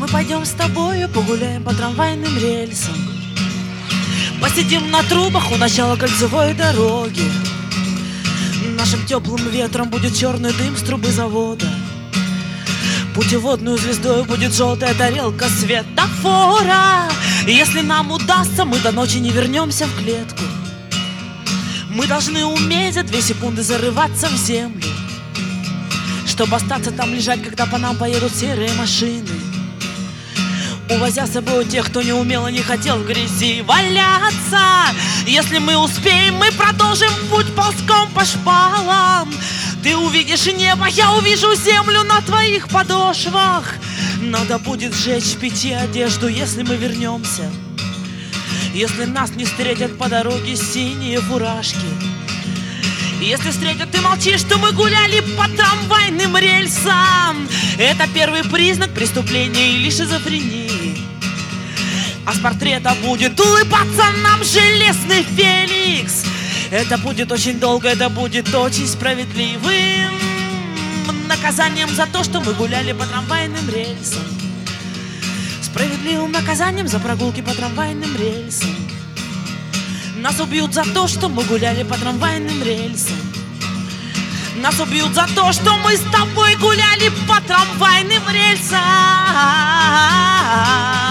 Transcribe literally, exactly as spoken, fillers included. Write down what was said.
Мы пойдем с тобою, погуляем по трамвайным рельсам, посидим на трубах у начала кольцевой дороги. Нашим теплым ветром будет черный дым с трубы завода. Путеводную звездой будет желтая тарелка светофора. И если нам удастся, мы до ночи не вернемся в клетку. Мы должны уметь за две секунды зарываться в землю, чтобы остаться там лежать, когда по нам поедут серые машины, увозя с собой тех, кто не умел и не хотел в грязи валяться. Если мы успеем, мы продолжим путь ползком по шпалам. Ты увидишь небо, я увижу землю на твоих подошвах. Надо будет сжечь в печи одежду, если мы вернемся, если нас не встретят по дороге синие фуражки. Если встретят, ты молчишь, что мы гуляли по трамвайным рельсам. Это первый признак преступления или шизофрении. А с портрета будет улыбаться нам железный Феликс. Это будет очень долго, это будет очень справедливым наказанием за то, что мы гуляли по трамвайным рельсам. Справедливым наказанием за прогулки по трамвайным рельсам. Нас убьют за то, что мы гуляли по трамвайным рельсам. Нас убьют за то, что мы с тобой гуляли по трамвайным рельсам.